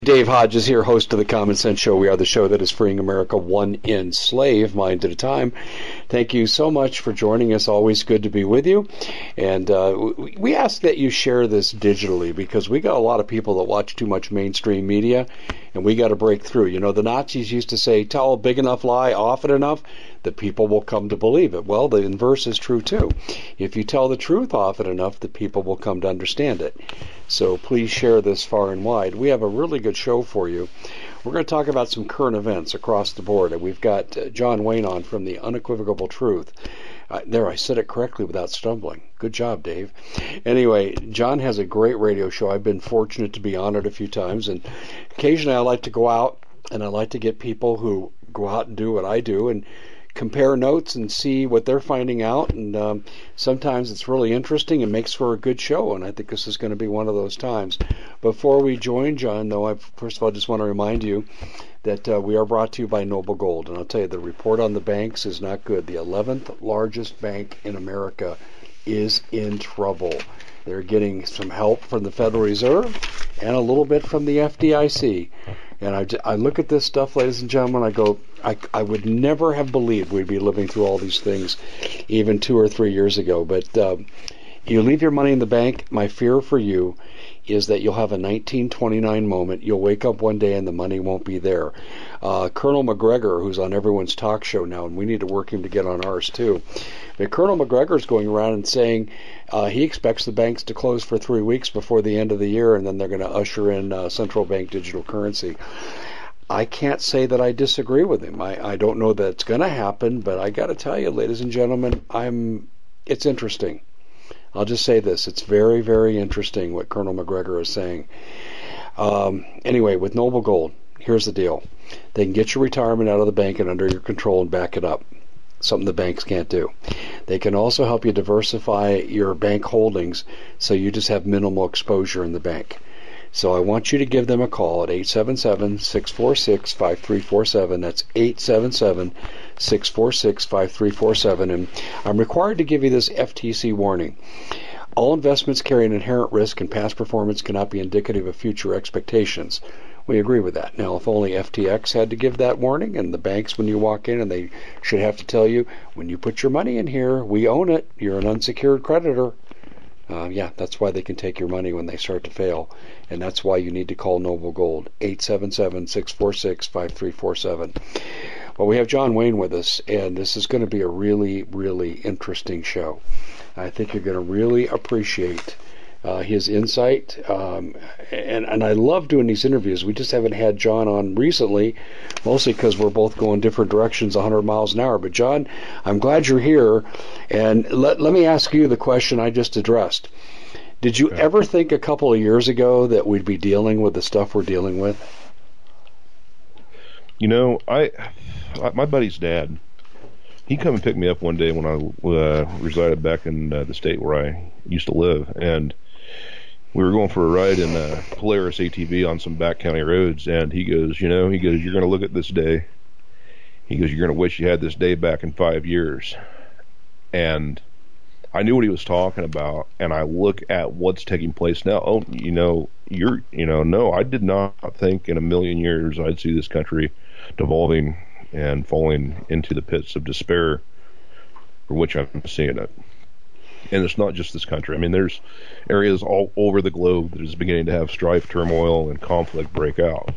Dave Hodges here, host of the Common Sense Show. We are the show that is freeing America one enslaved mind at a time. Thank you so much for joining us. Always good to be with you. And we ask that you share this digitally because we got a lot of people that watch too much mainstream media, and we got to break through. You know, the Nazis used to say, tell a big enough lie often enough, the people will come to believe it. Well, the inverse is true too. If you tell the truth often enough, the people will come to understand it. So please share this far and wide. We have a really good show for you. We're going to talk about some current events across the board. And we've got John Wayne on from the Unequivocal Truth. There, I said it correctly without stumbling. Good job, Dave. Anyway, John has a great radio show. I've been fortunate to be on it a few times. And occasionally I like to go out and I like to get people who go out and do what I do and compare notes and see what they're finding out, and sometimes it's really interesting and makes for a good show, and I think this is going to be one of those times. Before we join John, though, I first of all just want to remind you that we are brought to you by Noble Gold, and I'll tell you, the report on the banks is not good. The 11th largest bank in America is in trouble. They're getting some help from the Federal Reserve and a little bit from the FDIC. And I look at this stuff, ladies and gentlemen, I go, I would never have believed we'd be living through all these things even 2 or 3 years ago. But you leave your money in the bank, my fear for you is that you'll have a 1929 moment. You'll wake up one day and the money won't be there. Colonel McGregor, who's on everyone's talk show now, and we need to work him to get on ours too. But Colonel McGregor is going around and saying he expects the banks to close for 3 weeks before the end of the year, and then they're going to usher in central bank digital currency. I can't say that I disagree with him. I don't know that it's going to happen, but I got to tell you, ladies and gentlemen, it's interesting. I'll just say this. It's very, very interesting what Colonel McGregor is saying. Anyway, with Noble Gold, here's the deal. They can get your retirement out of the bank and under your control and back it up. Something the banks can't do. They can also help you diversify your bank holdings so you just have minimal exposure in the bank. So I want you to give them a call at 877-646-5347. That's 877-646-5347. And I'm required to give you this FTC warning. All investments carry an inherent risk, and past performance cannot be indicative of future expectations. We agree with that. Now, if only FTX had to give that warning, and the banks, when you walk in, and they should have to tell you, when you put your money in here, we own it. You're an unsecured creditor. That's why they can take your money when they start to fail. And that's why you need to call Noble Gold, 877-646-5347. Well, we have John Wayne with us, and this is going to be a really, really interesting show. I think you're going to really appreciate his insight. And I love doing these interviews. We just haven't had John on recently, mostly because we're both going different directions 100 miles an hour. But, John, I'm glad you're here. And let me ask you the question I just addressed. Did you ever think a couple of years ago that we'd be dealing with the stuff we're dealing with? You know, my buddy's dad, he come and picked me up one day when I resided back in the state where I used to live, and we were going for a ride in a Polaris ATV on some back county roads, and he goes, you're going to look at this day. He goes, you're going to wish you had this day back in 5 years. And I knew what he was talking about, and I look at what's taking place now. No, I did not think in a million years I'd see this country devolving and falling into the pits of despair for which I'm seeing it. And it's not just this country. I mean, there's areas all over the globe that is beginning to have strife, turmoil, and conflict break out.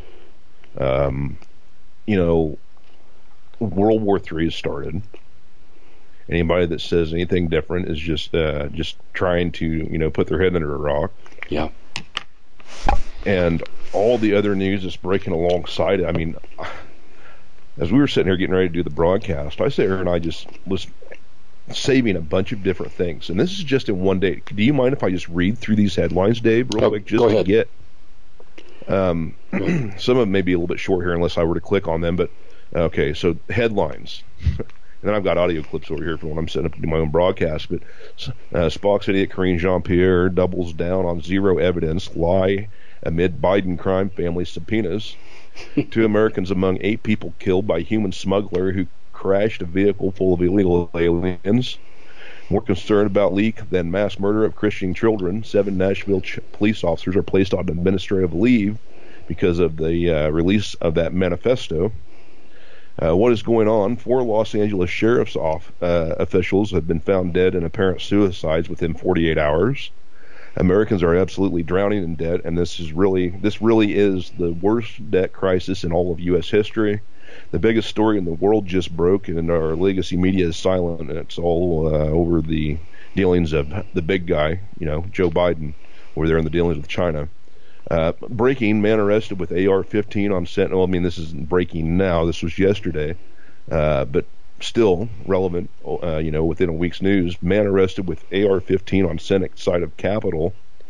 World War III has started. Anybody that says anything different is just trying to, put their head under a rock. Yeah. And all the other news is breaking alongside it. I mean, as we were sitting here getting ready to do the broadcast, I sit here and I just was saving a bunch of different things. And this is just in one day. Do you mind if I just read through these headlines, Dave, real quick, just to get... some of them may be a little bit short here unless I were to click on them, but okay, so headlines. And then I've got audio clips over here for when I'm setting up to do my own broadcast. But Spock's idiot Karine Jean-Pierre doubles down on zero evidence, lie amid Biden crime family subpoenas. 2 Americans among 8 people killed by human smuggler who crashed a vehicle full of illegal aliens. More concerned about leak than mass murder of Christian children. 7 Nashville police officers are placed on administrative leave because of the release of that manifesto. What is going on? 4 Los Angeles sheriff's officials have been found dead in apparent suicides within 48 hours. Americans are absolutely drowning in debt, and this really is the worst debt crisis in all of U.S. history. The biggest story in the world just broke, and our legacy media is silent, and it's all over the dealings of the big guy, Joe Biden, over there in the dealings with China. Breaking, man arrested with AR-15 on Sentinel. I mean, this isn't breaking now. This was yesterday, but still relevant, within a week's news. Man arrested with AR-15 on Senate side of Capitol.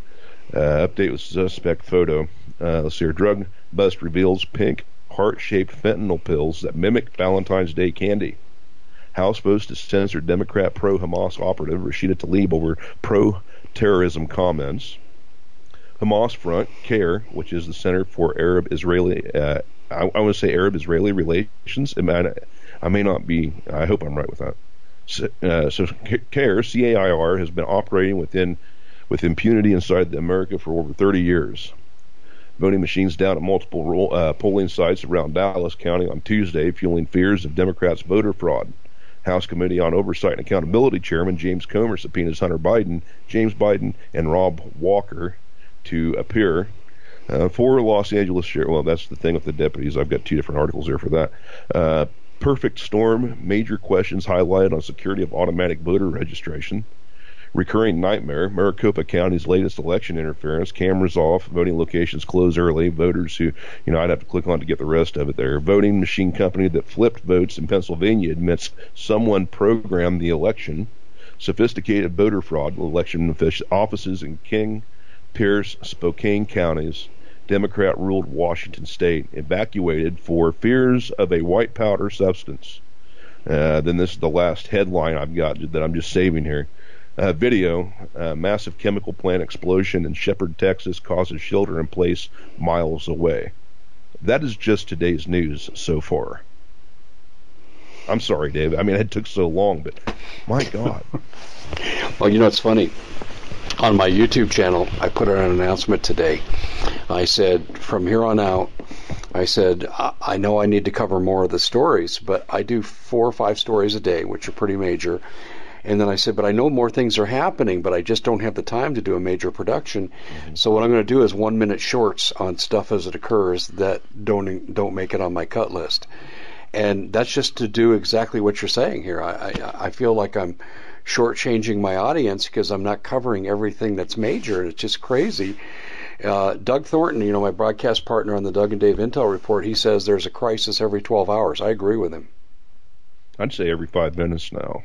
Update with suspect photo. Let's see here. Drug bust reveals pink heart-shaped fentanyl pills that mimic Valentine's Day candy. House votes to censor Democrat pro-Hamas operative Rashida Tlaib over pro-terrorism comments. Hamas Front, CARE, which is the Center for Arab-Israeli, I want to say Arab-Israeli Relations. I may not be, I hope I'm right with that. So CARE, C-A-I-R, has been operating with impunity inside America for over 30 years. Voting machines down at multiple polling sites around Dallas County on Tuesday, fueling fears of Democrats' voter fraud. House Committee on Oversight and Accountability Chairman James Comer subpoenas Hunter Biden, James Biden, and Rob Walker to appear. 4 Los Angeles sheriff. Well, that's the thing with the deputies. I've got 2 different articles there for that. Perfect storm. Major questions highlighted on security of automatic voter registration. Recurring nightmare. Maricopa County's latest election interference. Cameras off. Voting locations close early. Voters who, I'd have to click on to get the rest of it there. Voting machine company that flipped votes in Pennsylvania admits someone programmed the election. Sophisticated voter fraud. Election offices in King, Pierce, Spokane counties. Democrat ruled Washington state. Evacuated for fears of a white powder substance. Then this is the last headline I've got that I'm just saving here. Video, massive chemical plant explosion in Shepherd, Texas causes shelter in place miles away. That is just today's news so far. I'm sorry, Dave. I mean, it took so long, but my God. Well, it's funny. On my YouTube channel, I put out an announcement today. I said, from here on out, I know I need to cover more of the stories, but I do 4 or 5 stories a day, which are pretty major. And then I said, but I know more things are happening, but I just don't have the time to do a major production. Mm-hmm. So what I'm going to do is 1-minute shorts on stuff as it occurs that don't make it on my cut list. And that's just to do exactly what you're saying here. I feel like I'm shortchanging my audience because I'm not covering everything that's major. It's just crazy. Doug Thornton, my broadcast partner on the Doug and Dave Intel Report, he says there's a crisis every 12 hours. I agree with him. I'd say every 5 minutes now.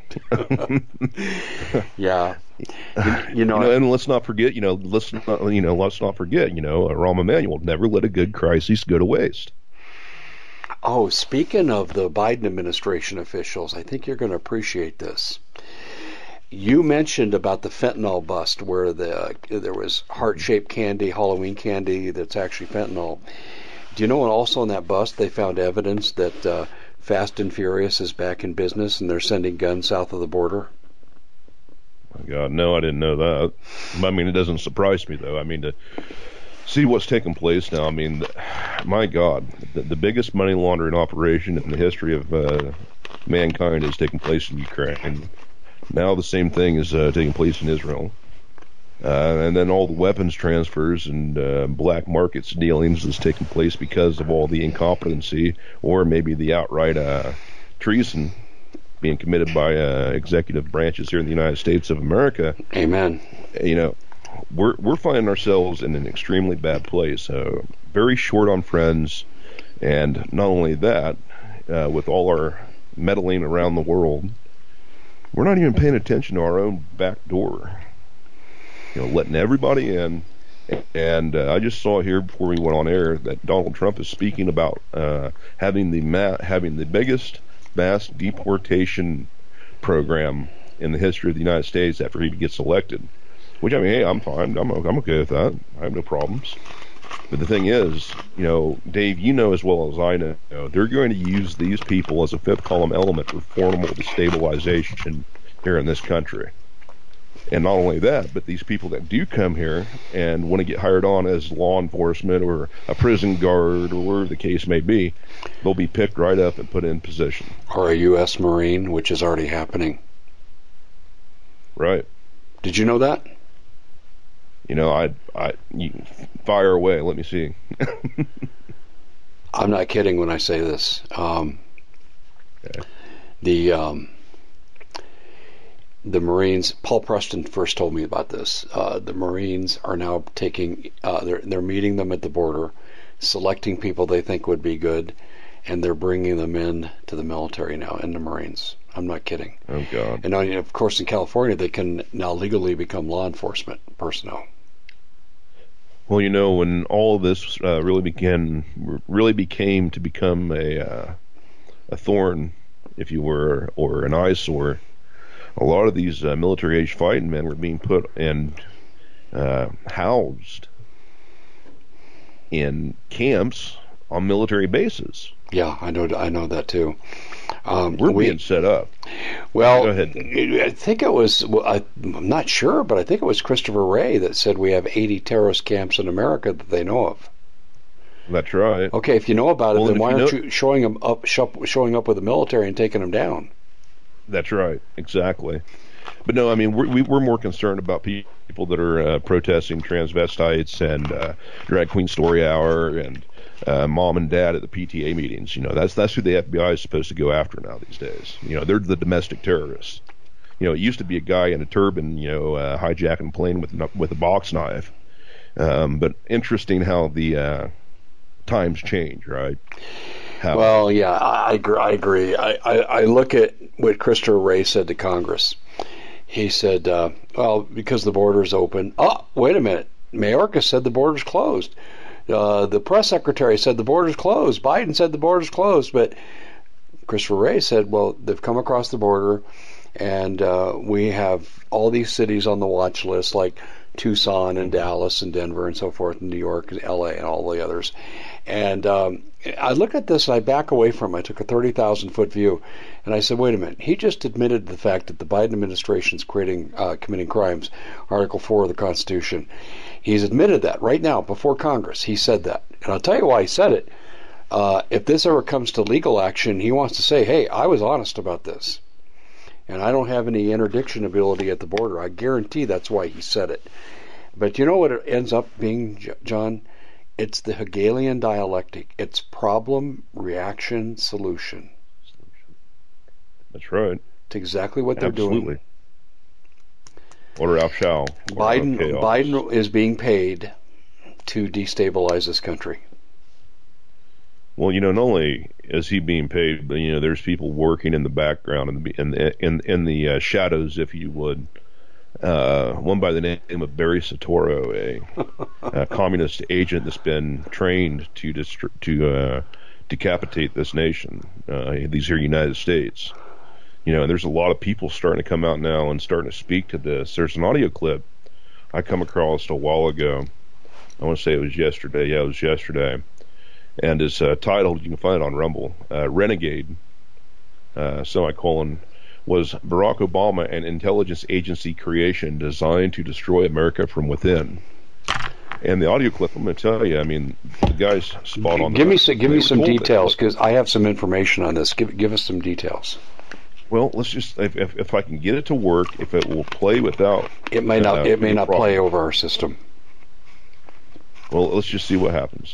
Yeah. And let's not forget, let's not forget, Rahm Emanuel, never let a good crisis go to waste. Oh, speaking of the Biden administration officials, I think you're going to appreciate this. You mentioned about the fentanyl bust where there was heart-shaped candy, Halloween candy that's actually fentanyl. Do you know what also in that bust they found evidence that Fast and Furious is back in business and they're sending guns south of the border? My God, no, I didn't know that. I mean, it doesn't surprise me, though. I mean, to see what's taking place now, I mean, my God, the biggest money laundering operation in the history of mankind is taking place in Ukraine. Now the same thing is taking place in Israel. And then all the weapons transfers and black markets dealings is taking place because of all the incompetency or maybe the outright treason being committed by executive branches here in the United States of America. Amen. We're finding ourselves in an extremely bad place. Very short on friends, and not only that, with all our meddling around the world, we're not even paying attention to our own back door. Letting everybody in. And I just saw here before we went on air that Donald Trump is speaking about having the biggest mass deportation program in the history of the United States after he gets elected. Which, I mean, hey, I'm fine. I'm okay with that. I have no problems. But the thing is, Dave, as well as I know, they're going to use these people as a fifth column element for formal destabilization here in this country. And not only that, but these people that do come here and want to get hired on as law enforcement or a prison guard or whatever the case may be, they'll be picked right up and put in position. Or a U.S. Marine, which is already happening. Right. Did you know that? You know, you fire away. Let me see. I'm not kidding when I say this. Okay. The Marines, Paul Preston first told me about this. The Marines are now taking, they're meeting them at the border, selecting people they think would be good, and they're bringing them in to the military now, in the Marines. I'm not kidding. Oh, God. And of course, in California, they can now legally become law enforcement personnel. Well, you know, when all of this really became to become a thorn, if you were, or an eyesore, a lot of these military-age fighting men were being put and housed in camps on military bases. Yeah, I know that too. We're being set up. Well, go ahead. I think it was, I'm not sure, but I think it was Christopher Wray that said we have 80 terrorist camps in America that they know of. That's right. Okay, if you know about it, then why aren't you showing up with the military and taking them down? That's right, exactly. But no, I mean, we're more concerned about people that are protesting transvestites and drag queen story hour and mom and dad at the PTA meetings. You know, that's who the FBI is supposed to go after now these days. You know, they're the domestic terrorists. You know, it used to be a guy in a turban, you know, hijacking a plane with a box knife. But interesting how the times change, right? Well, yeah, I agree. I look at what Christopher Wray said to Congress. He said, well, because the border's open. Oh, wait a minute. Mayorkas said the border's closed. The press secretary said the border's closed. Biden said the border's closed. But Christopher Wray said, well, they've come across the border, and we have all these cities on the watch list, like Tucson and Dallas and Denver and so forth, and New York and L.A. and all the others. And I look at this and I back away from it. I took a 30,000-foot view, and I said, wait a minute. He just admitted the fact that the Biden administration is committing crimes, Article 4 of the Constitution. He's admitted that right now before Congress. He said that. And I'll tell you why he said it. If this ever comes to legal action, he wants to say, hey, I was honest about this. And I don't have any interdiction ability at the border. I guarantee that's why he said it. But you know what it ends up being, John? It's the Hegelian dialectic. It's problem, reaction, solution. That's right. It's exactly what they're doing. Order out shall. Biden is being paid to destabilize this country. Well, you know, not only is he being paid, but you know, there's people working in the background in the shadows, if you would. One by the name of Barry Soetoro, a communist agent that's been trained to decapitate this nation, these here United States. You know, and there's a lot of people starting to come out now and starting to speak to this. There's an audio clip I come across a while ago. I want to say it was yesterday. Yeah, it was yesterday. And it's titled, you can find it on Rumble, Renegade, semicolon, was Barack Obama an intelligence agency creation designed to destroy America from within? And the audio clip, I'm going to tell you, I mean, the guy's spot on. Give me some details, because I have some information on this. Give us some details. Well, let's just, if I can get it to work, if it will play without... It may not play over our system. Well, let's just see what happens.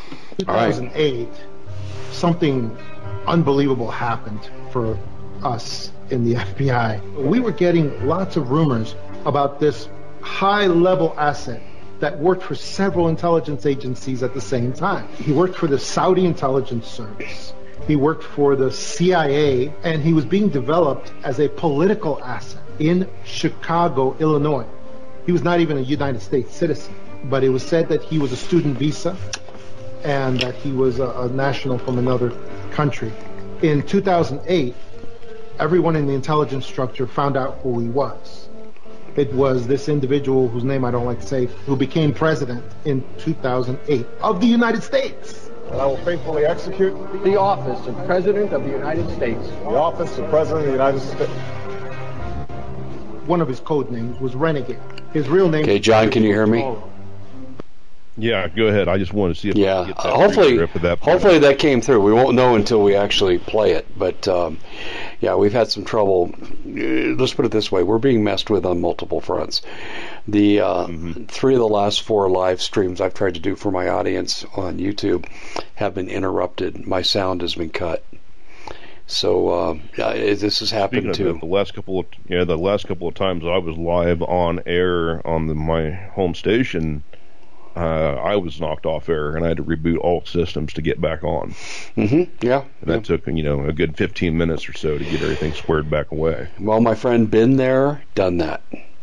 2008, something unbelievable happened for us in the FBI. We were getting lots of rumors about this high-level asset that worked for several intelligence agencies at the same time. He worked for the Saudi Intelligence Service. He worked for the CIA, and he was being developed as a political asset in Chicago, Illinois. He was not even a United States citizen, but it was said that he was a student visa and that he was a national from another country. In 2008, everyone in the intelligence structure found out who he was. It was this individual, whose name I don't like to say, who became president in 2008 of the United States. And I will faithfully execute the office of President of the United States. The office of President of the United States. one of his code names was Renegade. His real name. Okay, John, can you hear me? Yeah, go ahead. I just wanted to see if I Yeah, could get that hopefully that came through. We won't know until we actually play it. But yeah, we've had some trouble. Let's put it this way: we're being messed with on multiple fronts. The 3 of the last 4 live streams I've tried to do for my audience on YouTube have been interrupted. My sound has been cut. So this has happened too. The last couple of times I was live on air on my home station, I was knocked off air and I had to reboot all systems to get back on. Yeah. And that took a good 15 minutes or so to get everything squared back away. Well, my friend, been there, done that.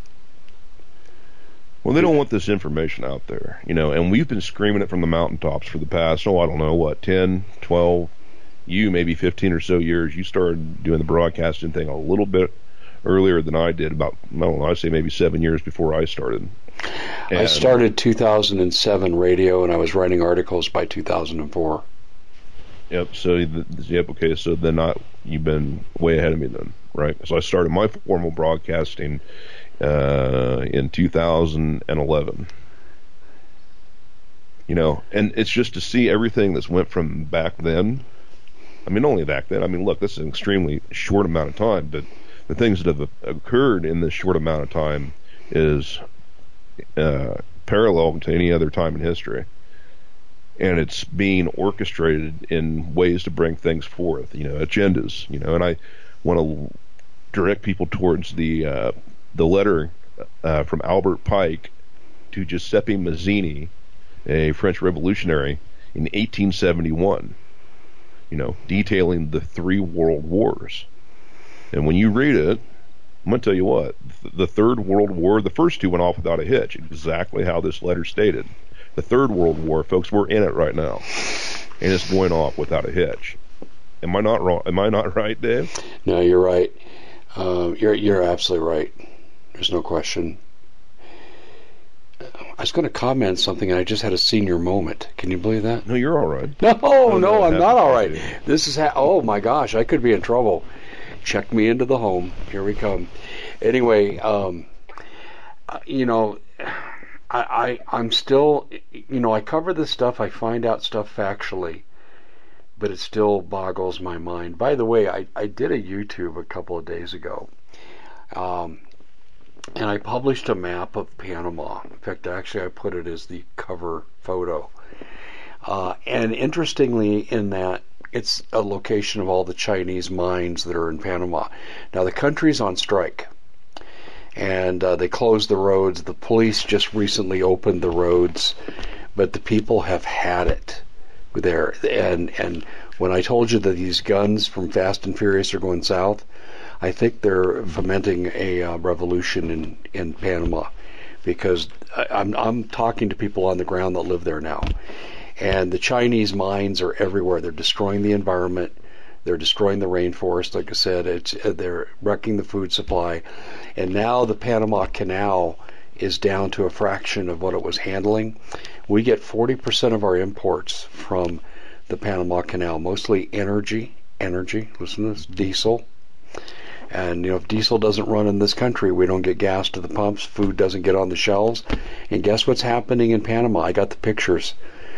Well, they don't want this information out there, and we've been screaming it from the mountaintops for the past, I don't know, 10, 12, maybe 15 or so years. You started doing the broadcasting thing a little bit earlier than I did, about, I don't know, I'd say maybe 7 years before I started. And I started 2007 radio, and I was writing articles by 2004. Yep. Okay. So then you've been way ahead of me then, right? So I started my formal broadcasting in 2011. And it's just to see everything that's went from back then. I mean, only back then. I mean, look, this is an extremely short amount of time, but the things that have occurred in this short amount of time is parallel to any other time in history. And it's being orchestrated in ways to bring things forth, agendas, and I want to direct people towards the letter from Albert Pike to Giuseppe Mazzini, a French revolutionary, in 1871, detailing the 3 world wars. And when you read it, I'm going to tell you what, the Third World War, the first 2 went off without a hitch, exactly how this letter stated. The Third World War, folks, we're in it right now, and it's going off without a hitch. Am I not wrong? Am I not right, Dave? No, you're right. You're absolutely right. There's no question. I was going to comment something, and I just had a senior moment. Can you believe that? No, you're all right. No, I'm not all right. This is oh my gosh, I could be in trouble. Check me into the home. Here we come. Anyway, I'm still, I cover this stuff. I find out stuff factually, but it still boggles my mind. By the way, I did a YouTube a couple of days ago, and I published a map of Panama. In fact, actually, I put it as the cover photo. And interestingly, in that, it's a location of all the Chinese mines that are in Panama. Now, the country's on strike, and they closed the roads. The police just recently opened the roads, but the people have had it there. And when I told you that these guns from Fast and Furious are going south, I think they're fomenting a revolution in Panama, because I'm talking to people on the ground that live there now. And the Chinese mines are everywhere. They're destroying the environment. They're destroying the rainforest. Like I said, they're wrecking the food supply. And now the Panama Canal is down to a fraction of what it was handling. We get 40% of our imports from the Panama Canal, mostly energy. Listen to this, diesel. And if diesel doesn't run in this country, we don't get gas to the pumps. Food doesn't get on the shelves. And guess what's happening in Panama? I got the pictures.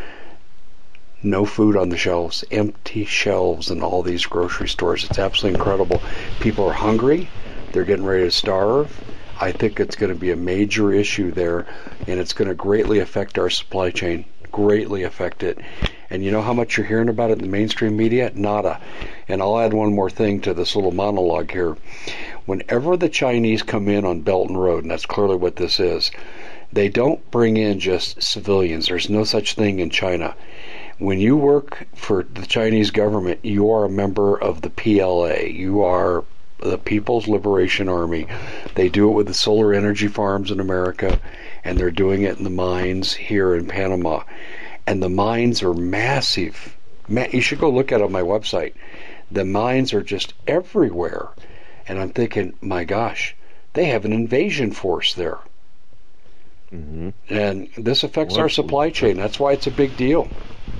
No food on the shelves, empty shelves in all these grocery stores. It's absolutely incredible. People are hungry. They're getting ready to starve. I think it's going to be a major issue there, and it's going to greatly affect our supply chain, greatly affect it. And you know how much you're hearing about it in the mainstream media? Nada. And I'll add one more thing to this little monologue here. Whenever the Chinese come in on Belt and Road, and that's clearly what this is, they don't bring in just civilians. There's no such thing in China. When you work for the Chinese government, you are a member of the PLA. You are the People's Liberation Army. They do it with the solar energy farms in America, and they're doing it in the mines here in Panama. And the mines are massive. You should go look at it on my website. The mines are just everywhere. And I'm thinking, my gosh, they have an invasion force there. Mm-hmm. And this affects our supply chain. That's why it's a big deal.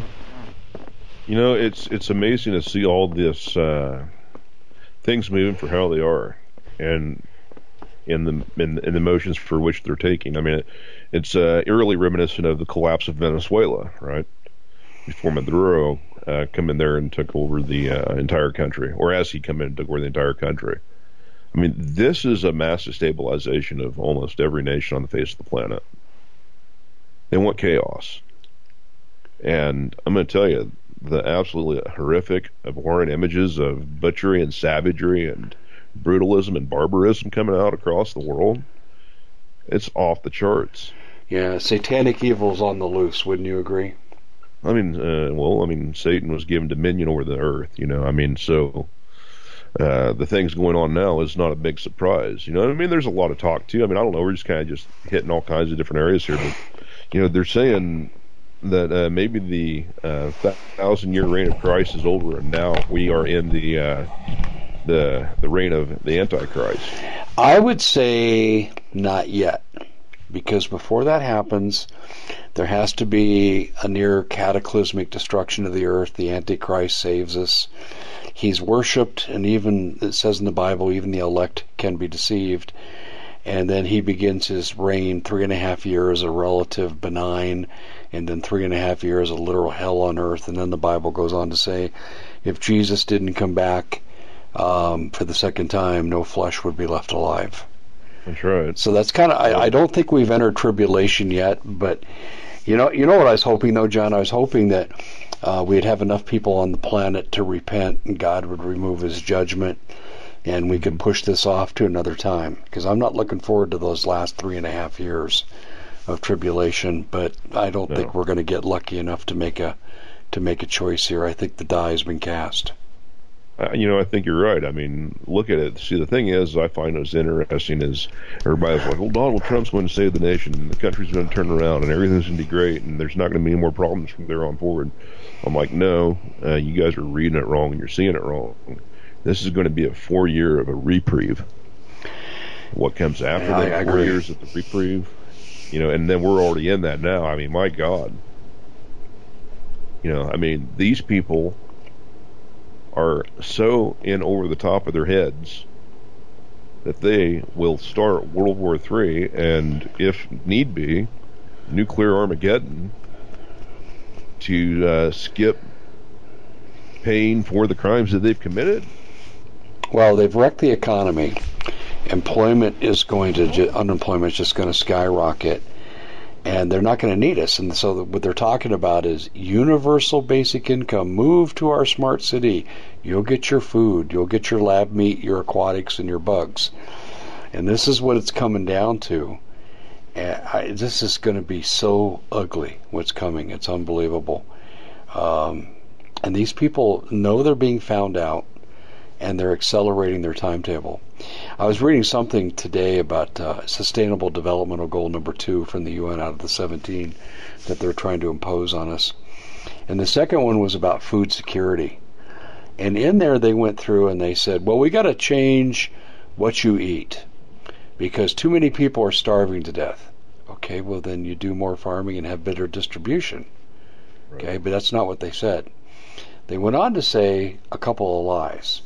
It's amazing to see all this things moving for how they are, and in the motions for which they're taking. I mean, it's eerily reminiscent of the collapse of Venezuela, right? Before Maduro come in there and took over the entire country, or as he come in and took over the entire country. I mean, this is a mass destabilization of almost every nation on the face of the planet. They want chaos. And I'm going to tell you, the absolutely horrific, abhorrent images of butchery and savagery and brutalism and barbarism coming out across the world, it's off the charts. Yeah, satanic evil's on the loose, wouldn't you agree? I mean, Satan was given dominion over the earth, I mean, so the things going on now is not a big surprise. I mean, there's a lot of talk, too. I mean, I don't know, we're just kind of just hitting all kinds of different areas here, but, they're saying that maybe the 1,000-year reign of Christ is over, and now we are in the reign of the Antichrist. I would say not yet, because before that happens, there has to be a near cataclysmic destruction of the earth. The Antichrist saves us. He's worshipped, and even, it says in the Bible, even the elect can be deceived. And then he begins his reign, 3.5 years, a relative benign, and then 3.5 years, a literal hell on earth. And then the Bible goes on to say, if Jesus didn't come back for the second time, no flesh would be left alive. That's right. So that's kind of, I don't think we've entered tribulation yet, but you know what I was hoping, though, John? I was hoping that we'd have enough people on the planet to repent, and God would remove his judgment, and we could push this off to another time, because I'm not looking forward to those last 3.5 years of tribulation, but I don't think we're going to get lucky enough to make a choice here. I think the die has been cast. I think you're right. I mean, look at it. See, the thing is, I find what's interesting is everybody's like, well, Donald Trump's going to save the nation, and the country's going to turn around, and everything's going to be great, and there's not going to be any more problems from there on forward. I'm like, no, you guys are reading it wrong, and you're seeing it wrong. This is going to be a 4-year of a reprieve. What comes after that 4 years of the reprieve? And then we're already in that now. I mean, my God. I mean, these people are so in over the top of their heads that they will start World War III and, if need be, nuclear Armageddon to skip paying for the crimes that they've committed. Well, they've wrecked the economy. Unemployment is just going to skyrocket, and they're not going to need us. And so what they're talking about is universal basic income. Move to our smart city. You'll get your food. You'll get your lab meat, your aquatics, and your bugs. And this is what it's coming down to. This is going to be so ugly, what's coming. It's unbelievable. And these people know they're being found out, and they're accelerating their timetable. I was reading something today about Sustainable Developmental Goal number 2 from the UN out of the 17 that they're trying to impose on us. And the second one was about food security. And in there they went through and they said, well, we got to change what you eat because too many people are starving to death. Okay, well then you do more farming and have better distribution. Right. Okay, but that's not what they said. They went on to say a couple of lies.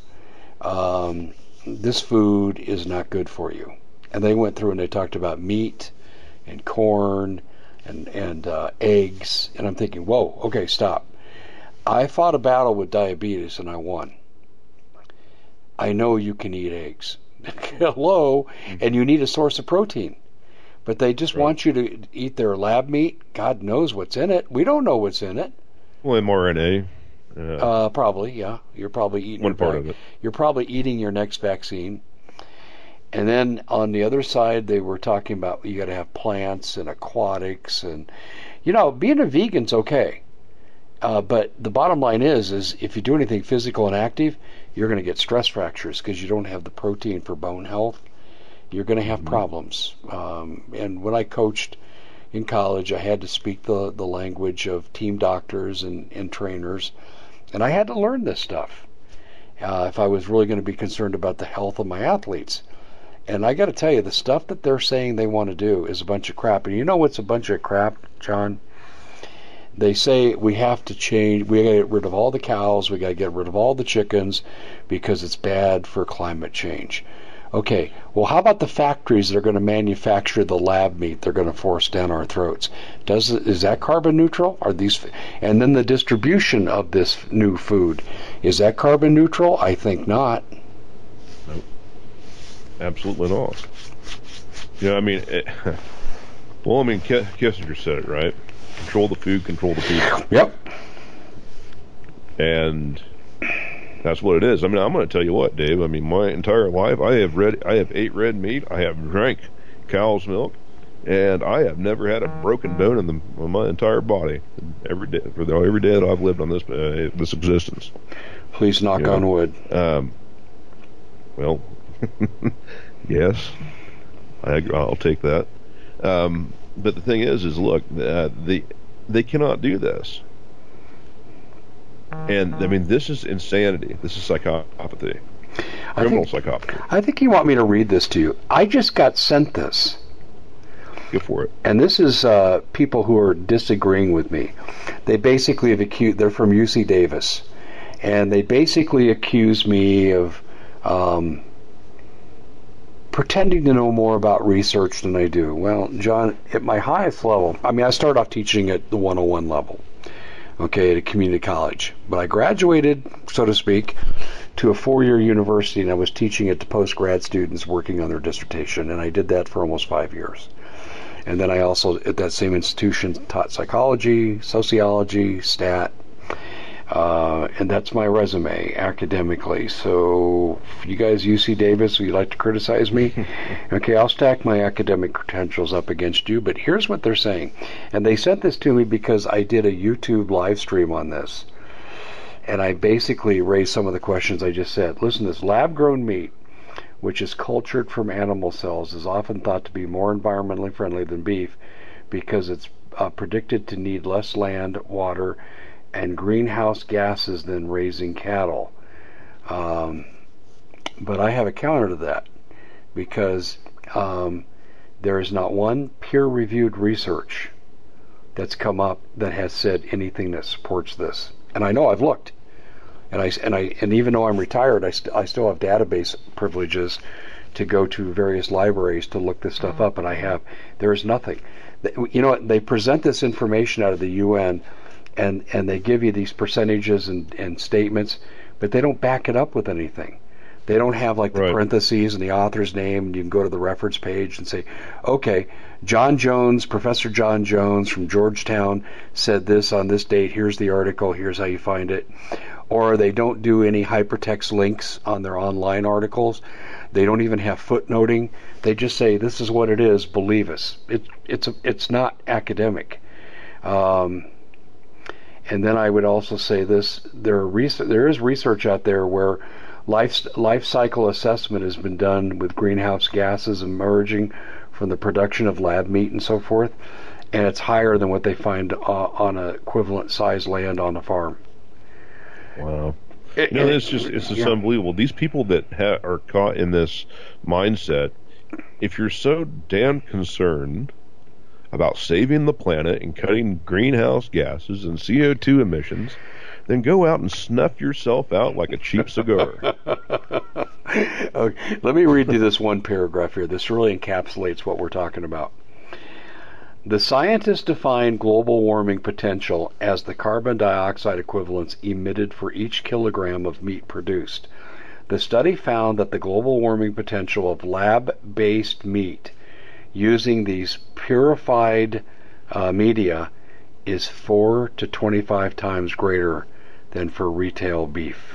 This food is not good for you. And they went through and they talked about meat and corn and eggs. And I'm thinking, whoa, okay, stop. I fought a battle with diabetes and I won. I know you can eat eggs. Hello? And you need a source of protein. But they just want you to eat their lab meat. God knows what's in it. We don't know what's in it. Well, mRNA. Probably, yeah. You're probably eating one part of it. You're probably eating your next vaccine. And then on the other side, they were talking about you got to have plants and aquatics, and being a vegan's okay. But the bottom line is if you do anything physical and active, you're going to get stress fractures because you don't have the protein for bone health. You're going to have problems. And when I coached in college, I had to speak the language of team doctors and trainers. And I had to learn this stuff if I was really going to be concerned about the health of my athletes. And I got to tell you, the stuff that they're saying they want to do is a bunch of crap. And you know what's a bunch of crap, John? They say we have to change, we got to get rid of all the cows, we got to get rid of all the chickens because it's bad for climate change. Okay, well, how about the factories that are going to manufacture the lab meat they're going to force down our throats? Is that carbon neutral? Are these, and then the distribution of this new food, is that carbon neutral? I think not. Nope. Absolutely not. I mean, Kissinger said it, right? Control the food, control the people. Yep. And that's what it is. I mean, I'm going to tell you what, Dave. I mean, my entire life, I have ate red meat, I have drank cow's milk, and I have never had a broken bone in my entire body every day that I've lived on this existence. Please knock on wood. Well, yes, I'll take that. But the thing is look, they cannot do this. And, I mean, this is insanity. This is psychopathy. Criminal psychopathy. I think you want me to read this to you. I just got sent this. Go for it. And this is people who are disagreeing with me. They basically have accused, they're from UC Davis, and they basically accuse me of pretending to know more about research than I do. Well, John, at my highest level, I mean, I started off teaching at the 101 level. Okay, at a community college. But I graduated, so to speak, to a 4-year university, and I was teaching it to post-grad students working on their dissertation, and I did that for almost 5 years. And then I also, at that same institution, taught psychology, sociology, stat, and that's my resume academically. So, if you guys, UC Davis, would you like to criticize me? Okay, I'll stack my academic credentials up against you, but here's what they're saying. And they sent this to me because I did a YouTube live stream on this. And I basically raised some of the questions I just said. Listen to this. Lab-grown meat, which is cultured from animal cells, is often thought to be more environmentally friendly than beef because it's predicted to need less land, water, and greenhouse gases than raising cattle. But I have a counter to that because there is not one peer-reviewed research that's come up that has said anything that supports this. And I know I've looked, and even though I'm retired, I still have database privileges to go to various libraries to look this stuff up, and there is nothing. They present this information out of the UN. And they give you these percentages and statements, but they don't back it up with anything. They don't have like the parentheses and the author's name, and you can go to the reference page and say, okay, Professor John Jones from Georgetown said this on this date, here's the article, here's how you find it. Or they don't do any hypertext links on their online articles. They don't even have footnoting. They just say, this is what it is, believe us. It's not academic. And then I would also say this: there is research out there where life cycle assessment has been done with greenhouse gases emerging from the production of lab meat and so forth, and it's higher than what they find on an equivalent size land on a farm. Wow. It's just unbelievable. These people that are caught in this mindset, if you're so damn concerned about saving the planet and cutting greenhouse gases and CO2 emissions, then go out and snuff yourself out like a cheap cigar. Okay, let me read you this one paragraph here. This really encapsulates what we're talking about. The scientists define global warming potential as the carbon dioxide equivalents emitted for each kilogram of meat produced. The study found that the global warming potential of lab-based meat using these purified media is 4 to 25 times greater than for retail beef.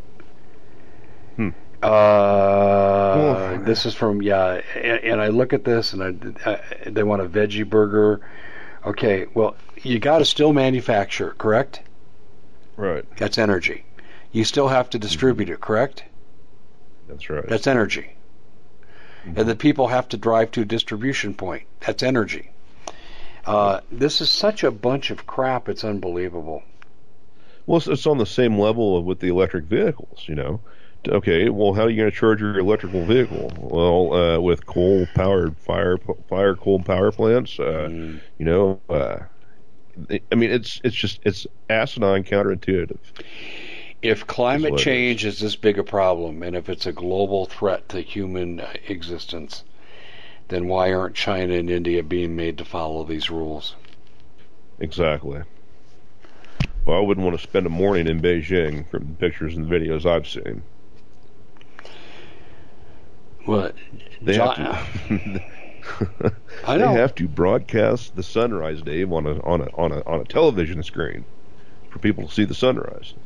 This is from, and I look at this and they want a veggie burger. Okay, well, you got to still manufacture, correct? Right. That's energy. You still have to distribute it, correct? That's right. That's energy. And the people have to drive to a distribution point. That's energy. This is such a bunch of crap, it's unbelievable. Well, it's on the same level with the electric vehicles, Okay, well, how are you going to charge your electrical vehicle? Well, with coal-powered coal power plants, I mean, it's asinine counterintuitive. If climate change is this big a problem, and if it's a global threat to human existence, then why aren't China and India being made to follow these rules? Exactly. Well, I wouldn't want to spend a morning in Beijing from the pictures and the videos I've seen. What? They have to, I know. They have to broadcast the sunrise, Dave, on a television screen for people to see the sunrise.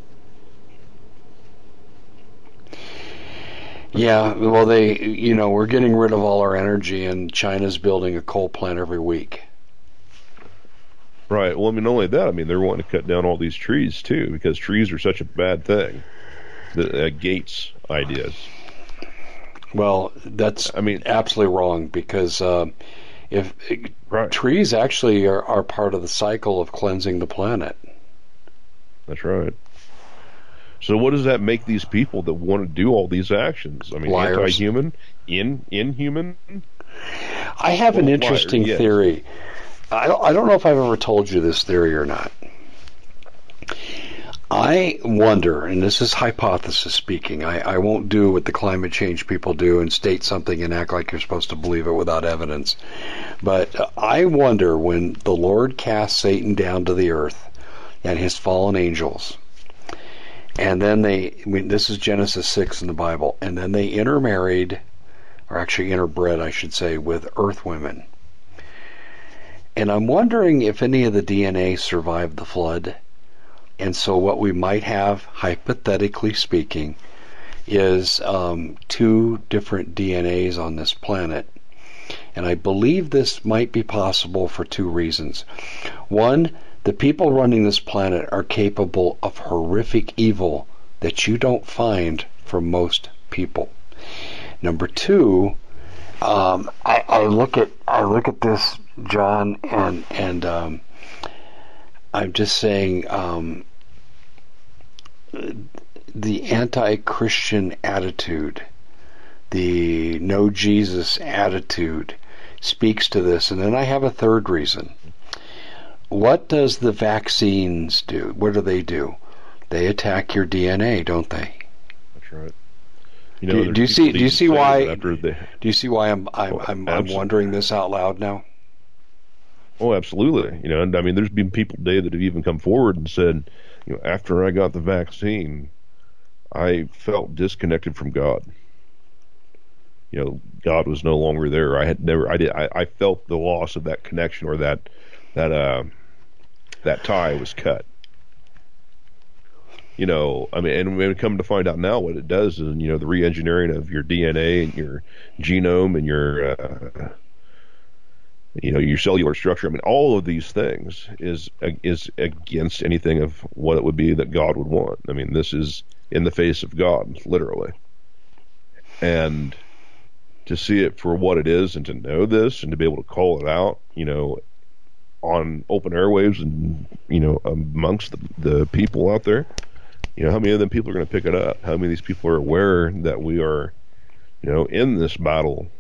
Yeah, well, we're getting rid of all our energy, and China's building a coal plant every week. Right. Well, I mean, not only that, I mean, they're wanting to cut down all these trees, too, because trees are such a bad thing. The Gates ideas. Well, that's absolutely wrong, because if trees actually are part of the cycle of cleansing the planet. That's right. So what does that make these people that want to do all these actions? I mean, liars. Anti-human? Inhuman? I have an interesting theory. I don't know if I've ever told you this theory or not. I wonder, and this is hypothesis speaking, I won't do what the climate change people do and state something and act like you're supposed to believe it without evidence. But I wonder, when the Lord cast Satan down to the earth and his fallen angels, and then this is Genesis 6 in the Bible, and then they intermarried, or actually interbred, I should say, with earth women. And I'm wondering if any of the DNA survived the flood. And so what we might have, hypothetically speaking, is 2 different DNAs on this planet. And I believe this might be possible for 2 reasons. One, the people running this planet are capable of horrific evil that you don't find from most people. Number 2, I look at this, John, and I'm just saying the anti-Christian attitude, the no Jesus attitude speaks to this. And then I have a third reason. What does the vaccines do? What do? They attack your DNA, don't they? That's right. Do you see why I'm wondering this out loud now? Oh, absolutely. And I mean, there's been people today that have even come forward and said, after I got the vaccine, I felt disconnected from God. God was no longer there. I felt the loss of that connection, or that tie was cut. I mean, and we come to find out now what it does is, the re-engineering of your DNA and your genome and your your cellular structure. I mean, all of these things is against anything of what it would be that God would want. I mean, this is in the face of God, literally. And to see it for what it is, and to know this, and to be able to call it out, on open airwaves, and amongst the people out there, how many of them people are going to pick it up? How many of these people are aware that we are, in this battle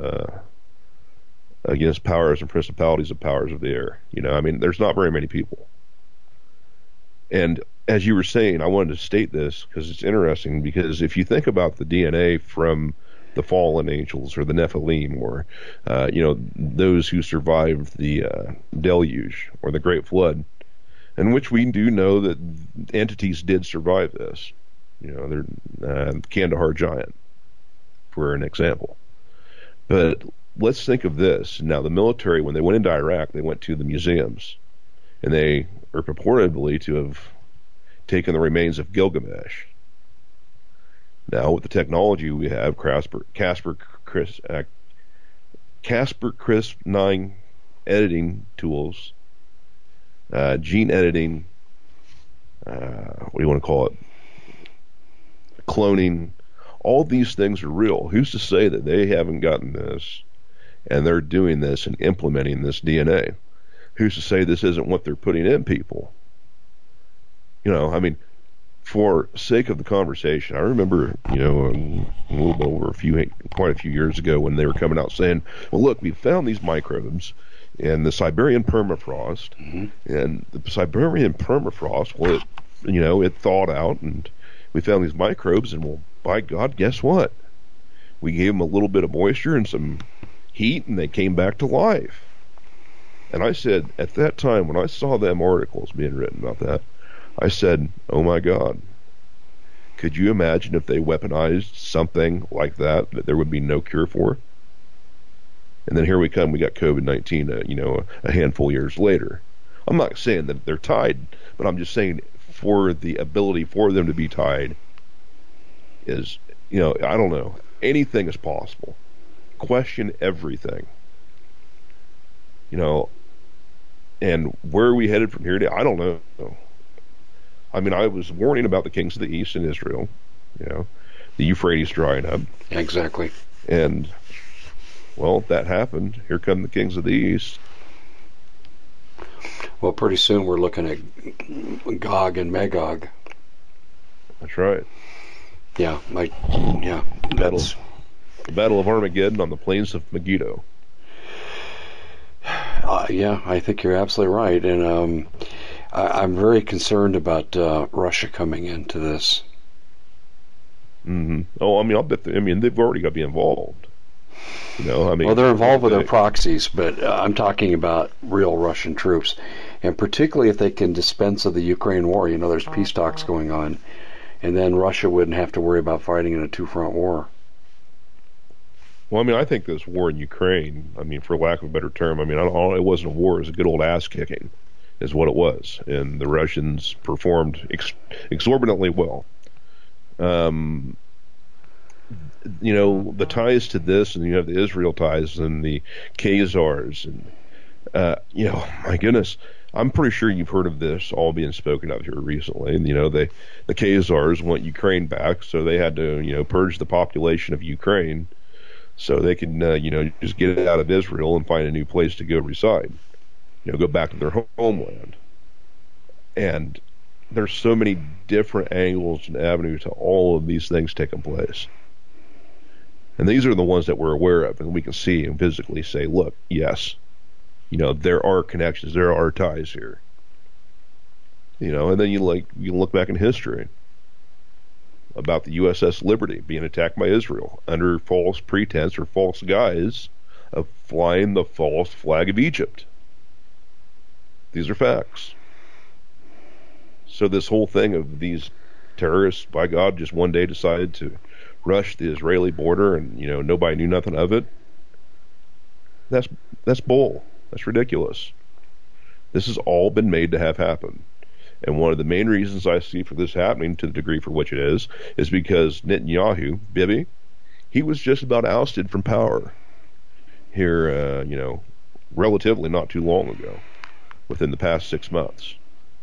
against powers and principalities and powers of the air? I mean, there's not very many people. And as you were saying, I wanted to state this because it's interesting, because if you think about the DNA from the fallen angels, or the Nephilim, or those who survived the deluge or the Great Flood, in which we do know that entities did survive this. They're Kandahar giant, for an example. But let's think of this. Now, the military, when they went into Iraq, they went to the museums, and they are purportedly to have taken the remains of Gilgamesh. Now, with the technology we have, Casper-Crisp-9 editing tools, gene editing, what do you want to call it, cloning, all these things are real. Who's to say that they haven't gotten this and they're doing this and implementing this DNA? Who's to say this isn't what they're putting in people? I mean, for sake of the conversation, I remember, a little bit over quite a few years ago, when they were coming out saying, well, look, we found these microbes in the Siberian permafrost, and the Siberian permafrost, well, it thawed out, and we found these microbes, and well, by God, guess what? We gave them a little bit of moisture and some heat, and they came back to life. And I said, at that time, when I saw them articles being written about that, I said, oh my God, could you imagine if they weaponized something like that there would be no cure for? And then here we come, we got COVID-19, a handful of years later. I'm not saying that they're tied, but I'm just saying for the ability for them to be tied is, I don't know. Anything is possible. Question everything. And where are we headed from here today? I don't know. I mean, I was warning about the kings of the east in Israel, the Euphrates drying up. Exactly. And, well, that happened. Here come the kings of the east. Well, pretty soon we're looking at Gog and Magog. That's right. Yeah, The Battle of Armageddon on the plains of Megiddo. Yeah, I think you're absolutely right, and I'm very concerned about Russia coming into this. Mm-hmm. Oh, I'll bet. They've already got to be involved. Well, they're involved with their proxies, but I'm talking about real Russian troops, and particularly if they can dispense of the Ukraine war. There's peace talks going on, and then Russia wouldn't have to worry about fighting in a two-front war. Well, I think this war in Ukraine, for lack of a better term, it wasn't a war, it was a good old ass-kicking, is what it was. And the Russians performed exorbitantly well. The ties to this, and you have the Israel ties and the Khazars, and, my goodness, I'm pretty sure you've heard of this all being spoken of here recently. And, the Khazars want Ukraine back, so they had to, purge the population of Ukraine so they can, just get it out of Israel and find a new place to go reside, go back to their homeland. And there's so many different angles and avenues to all of these things taking place. And these are the ones that we're aware of, and we can see and physically say, look, yes, there are connections, there are ties here. And then you look back in history about the USS Liberty being attacked by Israel under false pretense or false guise of flying the false flag of Egypt. These are facts. So this whole thing of these terrorists, by God, just one day decided to rush the Israeli border and, nobody knew nothing of it. That's bull. That's ridiculous. This has all been made to have happen. And one of the main reasons I see for this happening, to the degree for which it is because Netanyahu, Bibi, he was just about ousted from power here, relatively not too long ago, within the past 6 months.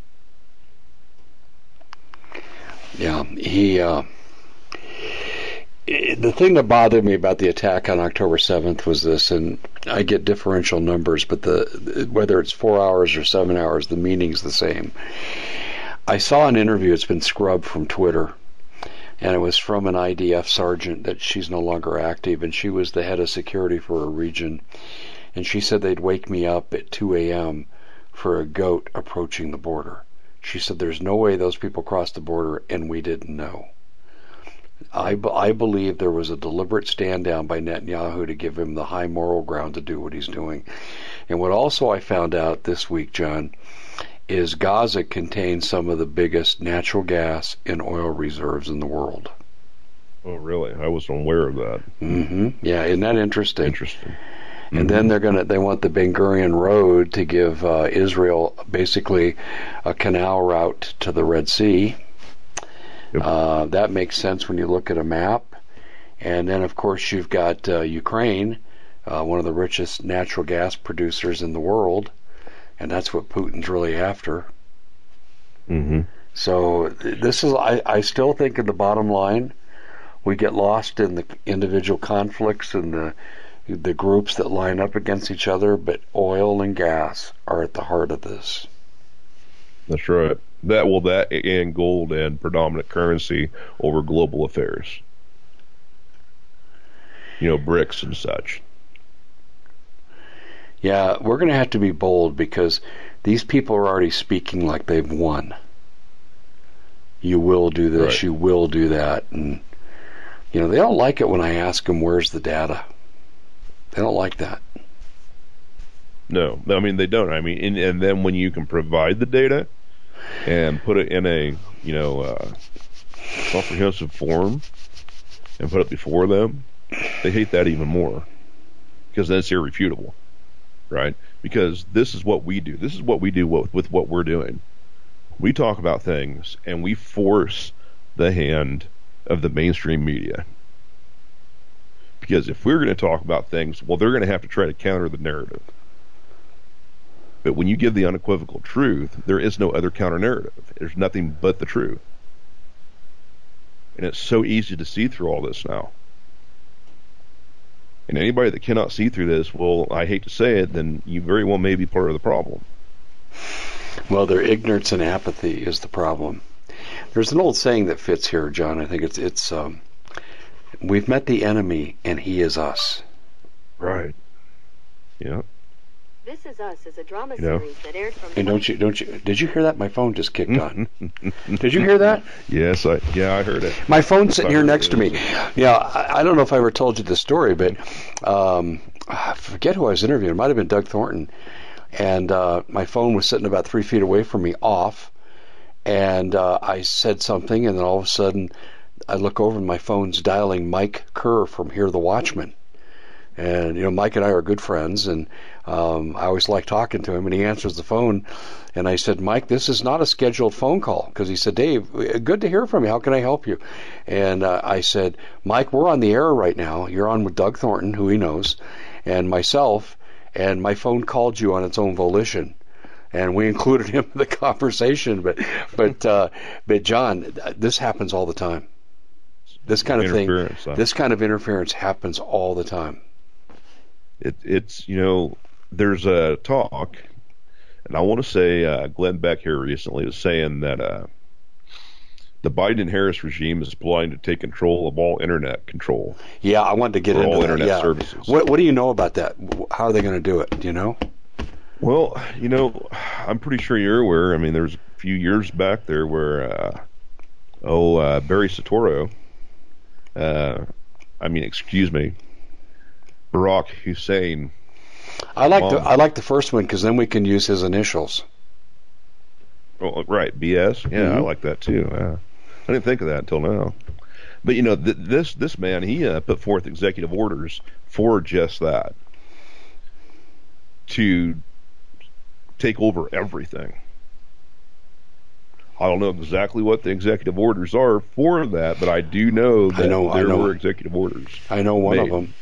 Yeah, the thing that bothered me about the attack on October 7th was this, and I get differential numbers, but whether it's 4 hours or 7 hours, the meaning's the same. I saw an interview, it's been scrubbed from Twitter, and it was from an IDF sergeant that she's no longer active, and she was the head of security for a region, and she said they'd wake me up at 2 a.m. for a goat approaching the border. She said there's no way those people crossed the border, and we didn't know. I believe there was a deliberate stand down by Netanyahu to give him the high moral ground to do what he's doing. And what also I found out this week, John, is Gaza contains some of the biggest natural gas and oil reserves in the world. Oh, really? I wasn't aware of that. Mm-hmm. Yeah, isn't that interesting? Interesting. And then they want the Ben Gurion Road to give Israel basically a canal route to the Red Sea. Yep. That makes sense when you look at a map. And then, of course, you've got Ukraine, one of the richest natural gas producers in the world, and that's what Putin's really after. Mm-hmm. So this is, I still think, in the bottom line, we get lost in the individual conflicts and the groups that line up against each other, but oil and gas are at the heart of this. That's right. That and gold and predominant currency over global affairs. BRICS and such. Yeah, we're going to have to be bold because these people are already speaking like they've won. You will do this. Right. You will do that. And, you know, they don't like it when I ask them, where's the data? They don't like that. No, I mean, they don't. I mean, and then when you can provide the data and put it in a, comprehensive form and put it before them, they hate that even more, because then it's irrefutable, right? Because this is what we do. This is what we do with what we're doing. We talk about things and we force the hand of the mainstream media. Because if we're going to talk about things, well, they're going to have to try to counter the narrative. But when you give the unequivocal truth, there is no other counter narrative. There's nothing but the truth. And it's so easy to see through all this now. And anybody that cannot see through this, well, I hate to say it, then you very well may be part of the problem. Well, their ignorance and apathy is the problem. There's an old saying that fits here, John. I think it's we've met the enemy and he is us. Right. Yeah. This Is Us is a drama series that aired from... And don't you, did you hear that? My phone just kicked on. Did you hear that? Yes, I heard it. My phone's sitting here next to me. Yeah, I don't know if I ever told you this story, but I forget who I was interviewing. It might have been Doug Thornton. And my phone was sitting about 3 feet away from me, off. And I said something, and then all of a sudden I look over and my phone's dialing Mike Kerr from Hear the Watchman. And, Mike and I are good friends, and I always like talking to him, and he answers the phone. And I said, Mike, this is not a scheduled phone call. Because he said, Dave, good to hear from you. How can I help you? And I said, Mike, we're on the air right now. You're on with Doug Thornton, who he knows, and myself, and my phone called you on its own volition. And we included him in the conversation. But John, this happens all the time. This kind of thing, this kind of interference happens all the time. It's there's a talk, and I want to say Glenn Beck here recently was saying that the Biden-Harris regime is planning to take control of all internet control. Yeah, I wanted to get into all that. internet Yeah. services. What do you know about that? How are they going to do it? Do you know? Well, I'm pretty sure you're aware. I mean, there's a few years back there where Barry Soetoro, Barack Hussein. I like the first one because then we can use his initials. Oh, right, BS. Yeah, I like that too. I didn't think of that until now. But this man, he put forth executive orders for just that, to take over everything. I don't know exactly what the executive orders are for that, but I do know that there were executive orders. I know one of them.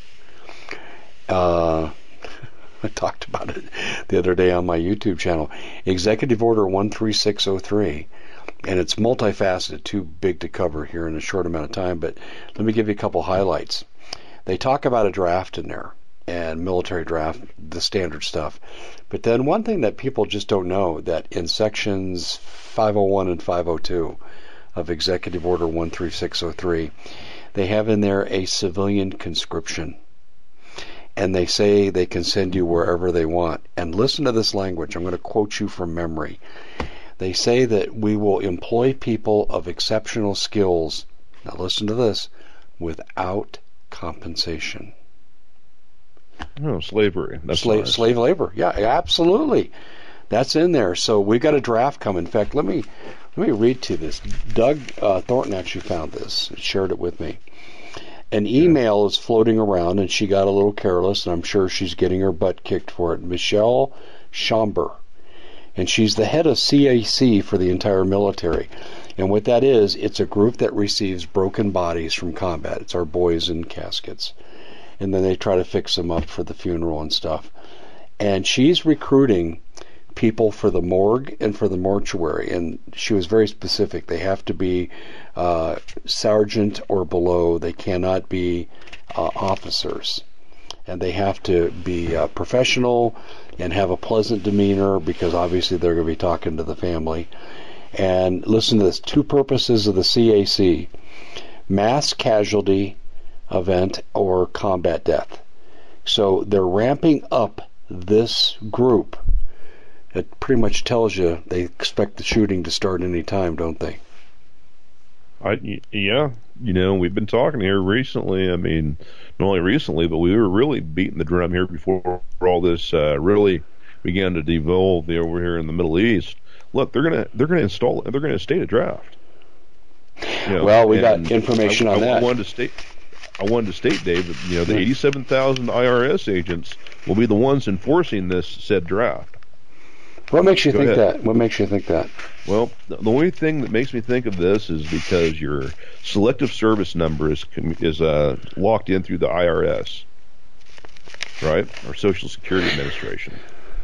I talked about it the other day on my YouTube channel. Executive Order 13603, and it's multifaceted, too big to cover here in a short amount of time, but let me give you a couple highlights. They talk about a draft in there, and military draft, the standard stuff. But then one thing that people just don't know, that in sections 501 and 502 of Executive Order 13603, they have in there a civilian conscription. And they say they can send you wherever they want. And listen to this language. I'm going to quote you from memory. They say that we will employ people of exceptional skills, now listen to this, without compensation. Oh, slavery. That's nice. Slave labor. Yeah, absolutely. That's in there. So we've got a draft coming. In fact, let me read to you this. Doug Thornton actually found this, shared it with me. An email is floating around, and she got a little careless, and I'm sure she's getting her butt kicked for it. Michelle Schomburg, and she's the head of CAC for the entire military. And what that is, it's a group that receives broken bodies from combat. It's our boys in caskets. And then they try to fix them up for the funeral and stuff. And she's recruiting people for the morgue and for the mortuary. And she was very specific. They have to be sergeant or below. They cannot be officers. And they have to be professional and have a pleasant demeanor, because obviously they're going to be talking to the family. And listen to this. 2 purposes of the CAC: mass casualty event or combat death. So they're ramping up this group. It pretty much tells you they expect the shooting to start any time, don't they? Yeah, we've been talking here recently. I mean, not only recently, but we were really beating the drum here before all this really began to devolve over here in the Middle East. Look, they're gonna state a draft. Well, we got information on that. I wanted to state, Dave, that the 87,000 IRS agents will be the ones enforcing this said draft. What makes you think that? What makes you think that? Well, the only thing that makes me think of this is because your selective service number is locked in through the IRS, right, or Social Security Administration.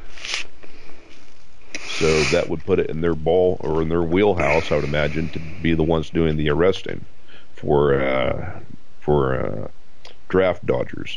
So that would put it in their in their wheelhouse, I would imagine, to be the ones doing the arresting for draft dodgers.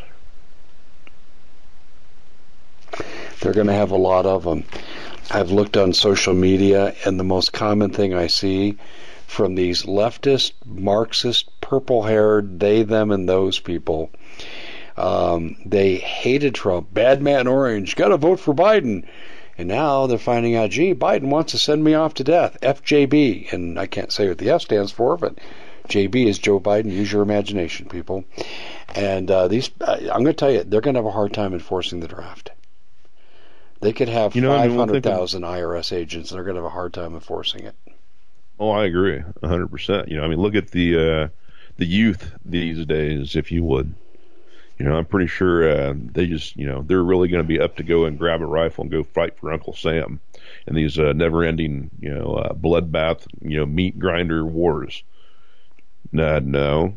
They're going to have a lot of them. I've looked on social media, and the most common thing I see from these leftist, Marxist, purple-haired, they, them, and those people, they hated Trump. Bad man orange, got to vote for Biden. And now they're finding out, gee, Biden wants to send me off to death. FJB. And I can't say what the F stands for, but JB is Joe Biden. Use your imagination, people. And I'm going to tell you, they're going to have a hard time enforcing the draft. They could have 500,000 IRS agents, and they're going to have a hard time enforcing it. Oh, I agree, 100%. Look at the youth these days, if you would. I'm pretty sure they just, they're really going to be up to go and grab a rifle and go fight for Uncle Sam in these never-ending, bloodbath, meat grinder wars. No.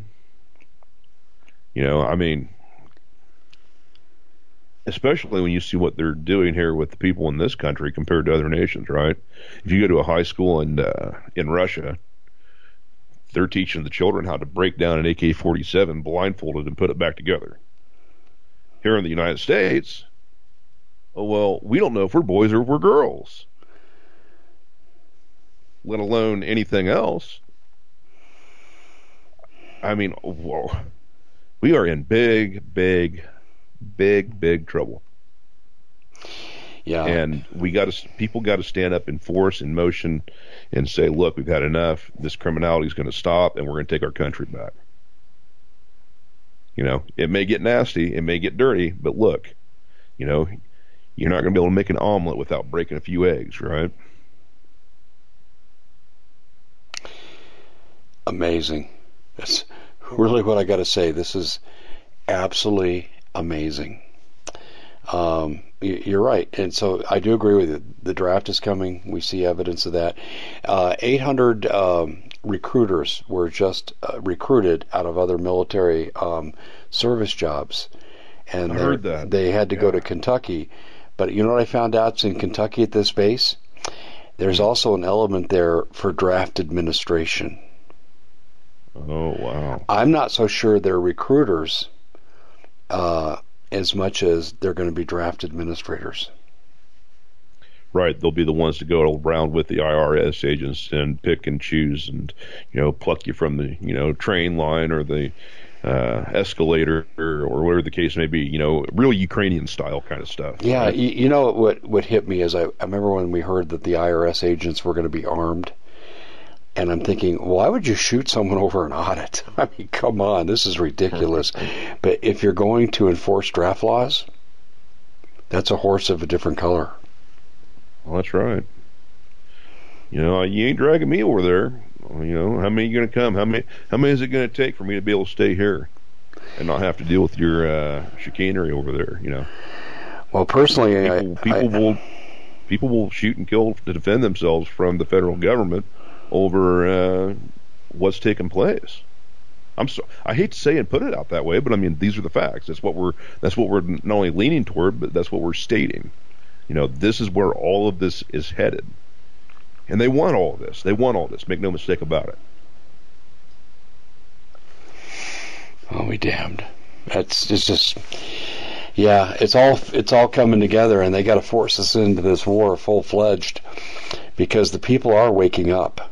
Especially when you see what they're doing here with the people in this country compared to other nations, right? If you go to a high school in Russia, they're teaching the children how to break down an AK-47 blindfolded and put it back together. Here in the United States, we don't know if we're boys or if we're girls, let alone anything else. We are in big trouble. Yeah. And people got to stand up in force, in motion, and say, look, we've had enough. This criminality is going to stop, and we're going to take our country back. It may get nasty, it may get dirty, but look, you're not going to be able to make an omelet without breaking a few eggs, right? Amazing. That's really what I got to say. This is absolutely amazing. You're right, and so I do agree with you. The draft is coming. We see evidence of that. 800 recruiters were just recruited out of other military service jobs, and I heard that. They had to go to Kentucky. But you know what I found out? It's in Kentucky at this base. There's also an element there for draft administration. Oh, wow. I'm not so sure they're recruiters as much as they're going to be draft administrators. Right, they'll be the ones to go around with the IRS agents and pick and choose and, pluck you from the, train line or the escalator or whatever the case may be, real Ukrainian style kind of stuff. Yeah, right? what hit me is I remember when we heard that the IRS agents were going to be armed. And I'm thinking, why would you shoot someone over an audit? I mean, come on, this is ridiculous. But if you're going to enforce draft laws, that's a horse of a different color. Well, that's right. You ain't dragging me over there. How many are you going to come? How many is it going to take for me to be able to stay here and not have to deal with your chicanery over there? Well, personally, people will shoot and kill to defend themselves from the federal government over what's taking place. I hate to say and put it out that way, but these are the facts. That's what we're not only leaning toward, but that's what we're stating. This is where all of this is headed, and they want all of this. They want all this. Make no mistake about it. I'll be damned. It's just, yeah, it's all coming together, and they got to force us into this war full fledged because the people are waking up.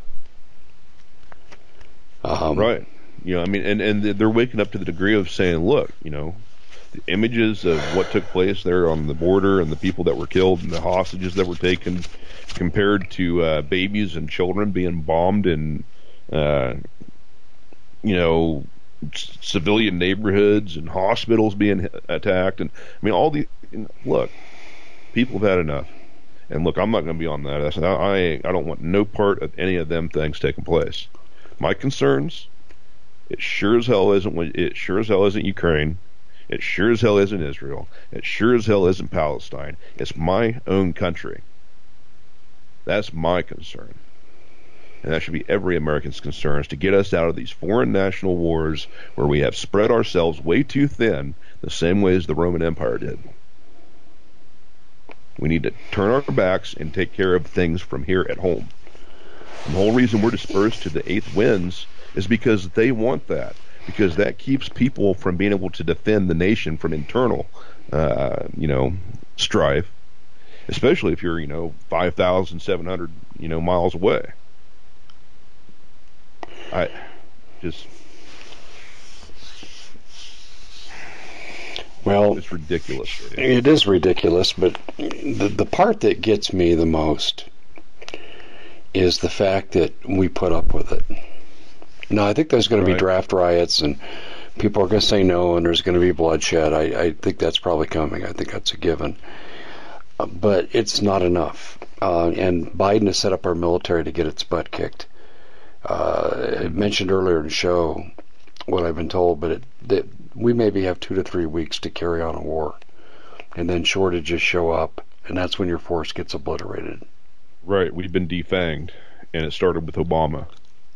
Right. And they're waking up to the degree of saying, look, the images of what took place there on the border and the people that were killed and the hostages that were taken compared to babies and children being bombed in civilian neighborhoods and hospitals being attacked, and I mean all the look, people have had enough. And look, I'm not going to be on that. I don't want no part of any of them things taking place. My concerns, it sure as hell isn't Ukraine. It sure as hell isn't Israel. It sure as hell isn't Palestine. It's my own country. That's my concern. And that should be every American's concern, is to get us out of these foreign national wars where we have spread ourselves way too thin, the same way as the Roman Empire did. We need to turn our backs and take care of things from here at home. And the whole reason we're dispersed to the eighth winds is because they want that, because that keeps people from being able to defend the nation from internal, strife, especially if you're, 5,700, miles away. Well, it's ridiculous. It is ridiculous, but the part that gets me the most is the fact that we put up with it. Now, I think there's going to be draft riots, and people are going to say no, and there's going to be bloodshed. I think that's probably coming. I think that's a given. But it's not enough. And Biden has set up our military to get its butt kicked. I mentioned earlier in the show what I've been told, but that we maybe have 2 to 3 weeks to carry on a war, and then shortages show up, and that's when your force gets obliterated. Right, we've been defanged, and it started with Obama.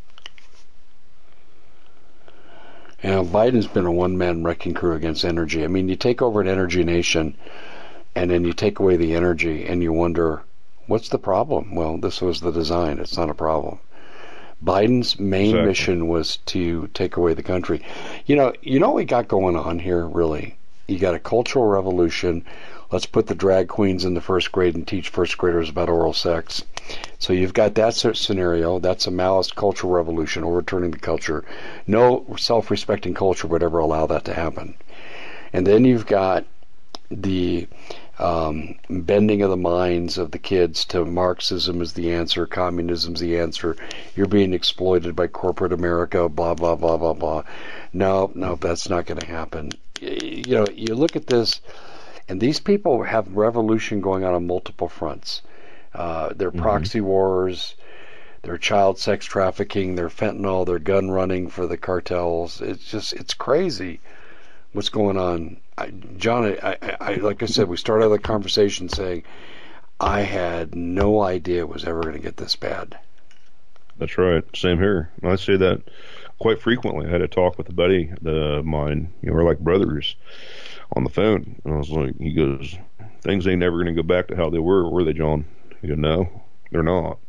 Biden's been a one-man wrecking crew against energy. I mean, you take over an energy nation, and then you take away the energy, and you wonder, what's the problem? Well, this was the design. It's not a problem. Biden's main mission was to take away the country. You know what we got going on here, really? You got a cultural revolution. Let's put the drag queens in the first grade and teach first graders about oral sex. So you've got that scenario. That's a Maoist cultural revolution, overturning the culture. No self-respecting culture would ever allow that to happen. And then you've got the bending of the minds of the kids to Marxism is the answer, communism's the answer, you're being exploited by corporate America, blah, blah, blah, blah, blah. No, that's not going to happen. You look at this, and these people have revolution going on multiple fronts. Their proxy wars, their child sex trafficking, their fentanyl, their gun running for the cartels. It's crazy what's going on. John, I like I said, we started the conversation saying I had no idea it was ever going to get this bad. That's right. Same here. I say that quite frequently. I had a talk with a buddy of mine. We're like brothers on the phone. And I was like, he goes, things ain't never going to go back to how they were they, John? He goes, no, they're not.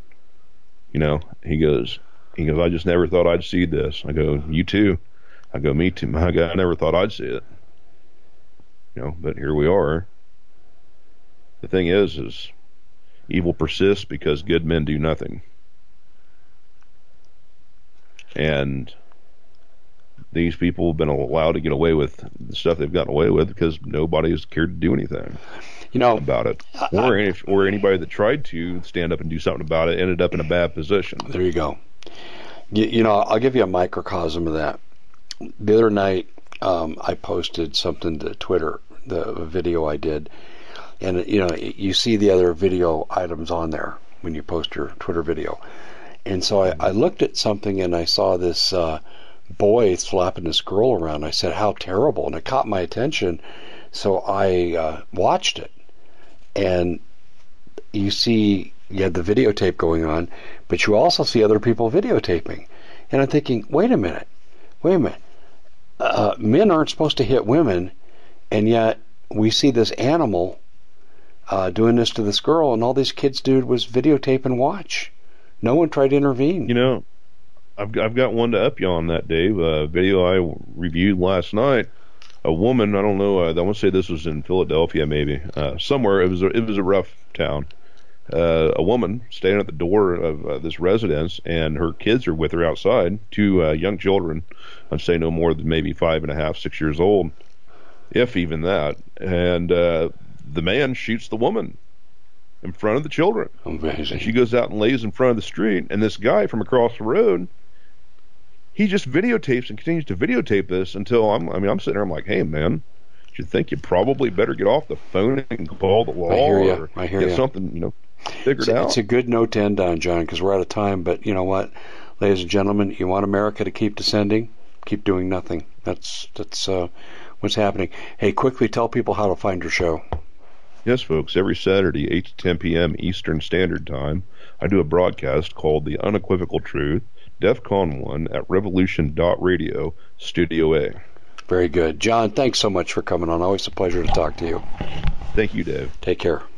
He goes, I just never thought I'd see this. I go, you too. I go, me too. My God, I never thought I'd see it. But here we are. The thing is evil persists because good men do nothing. And these people have been allowed to get away with the stuff they've gotten away with because nobody has cared to do anything about it. Or anybody that tried to stand up and do something about it ended up in a bad position. There you go. I'll give you a microcosm of that. The other night, I posted something to Twitter, the video I did, and you see the other video items on there when you post your Twitter video. And so I looked at something and I saw this boy slapping this girl around. I said, how terrible, and it caught my attention, so I watched it. And you had the videotape going on, but you also see other people videotaping. And I'm thinking, wait a minute. Men aren't supposed to hit women, and yet we see this animal doing this to this girl, and all these kids did was videotape and watch. No one tried to intervene. I've got one to up you on that, Dave. A video I reviewed last night. A woman, I don't know, I want to say this was in Philadelphia, maybe somewhere. It was a rough town. A woman standing at the door of this residence, and her kids are with her outside. 2 young children, I'd say no more than maybe 5.5, 6 years old, if even that. And the man shoots the woman in front of the children. Amazing. And she goes out and lays in front of the street, and this guy from across the road he just videotapes and continues to videotape this until I'm sitting there. I'm like, hey man, you think you probably better get off the phone and call the law or get something, figured out. It's a good note to end on, John, because we're out of time. But you know what, ladies and gentlemen, you want America to keep descending, keep doing nothing. That's what's happening. Hey, quickly tell people how to find your show. Yes, folks. Every Saturday, 8 to 10 p.m. Eastern Standard Time, I do a broadcast called The Unequivocal Truth, DEFCON 1 at Revolution.Radio, Studio A. Very good. John, thanks so much for coming on. Always a pleasure to talk to you. Thank you, Dave. Take care.